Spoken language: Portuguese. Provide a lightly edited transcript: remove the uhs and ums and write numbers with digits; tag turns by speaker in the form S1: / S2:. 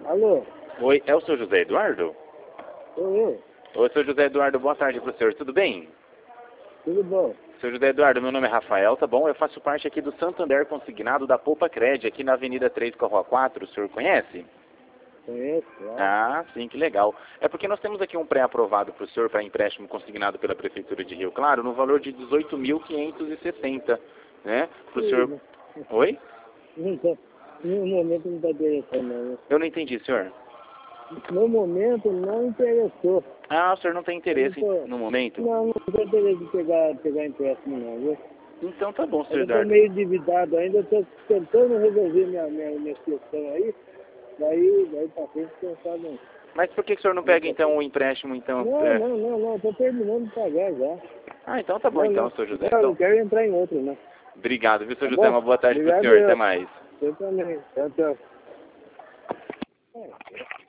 S1: Alô,
S2: Oi, é o senhor José Eduardo?
S1: sou eu.
S2: Oi, senhor José Eduardo, boa tarde pro senhor, tudo bem?
S1: Tudo bom?
S2: Senhor José Eduardo, meu nome é Rafael, tá bom? Eu faço parte aqui do Santander Consignado da Poupa Cred, aqui na Avenida 3 com a Rua 4, o senhor conhece?
S1: Conheço, claro.
S2: Ah, sim, que legal. É porque nós temos aqui um pré-aprovado para o senhor para empréstimo consignado pela Prefeitura de Rio Claro no valor de 18.560, né? Para o senhor...
S1: Sim,
S2: Oi?
S1: não tô, no momento não está interessando, não.
S2: Eu não entendi, senhor.
S1: No momento não interessou.
S2: Ah, o senhor não tem
S1: Eu não
S2: interesse
S1: tô,
S2: no momento?
S1: não tô interesse de pegar empréstimo, não, viu?
S2: Então tá bom, senhor
S1: Eu estou
S2: Eduardo.
S1: meio endividado ainda, estou tentando resolver minha questão aí. Daí pra frente pensar não.
S2: Mas por que o senhor não pega então o empréstimo, então?
S1: Não, estou terminando de pagar já.
S2: Ah, então tá bom então, senhor José.
S1: Não, não
S2: Então,
S1: quero entrar em outro, né?
S2: obrigado, viu, senhor
S1: Tá
S2: José?
S1: bom?
S2: Uma boa tarde pro
S1: Obrigado
S2: senhor. Até
S1: eu.
S2: mais.
S1: Eu também. Tchau, tchau.